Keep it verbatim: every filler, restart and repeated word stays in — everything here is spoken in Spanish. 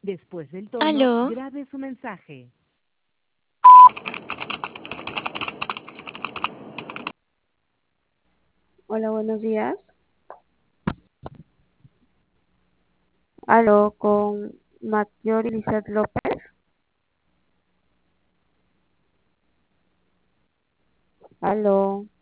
Después del tono, Aló, grabe su mensaje. Hola, buenos días. Aló, con Mayor Lizeth López. Aló.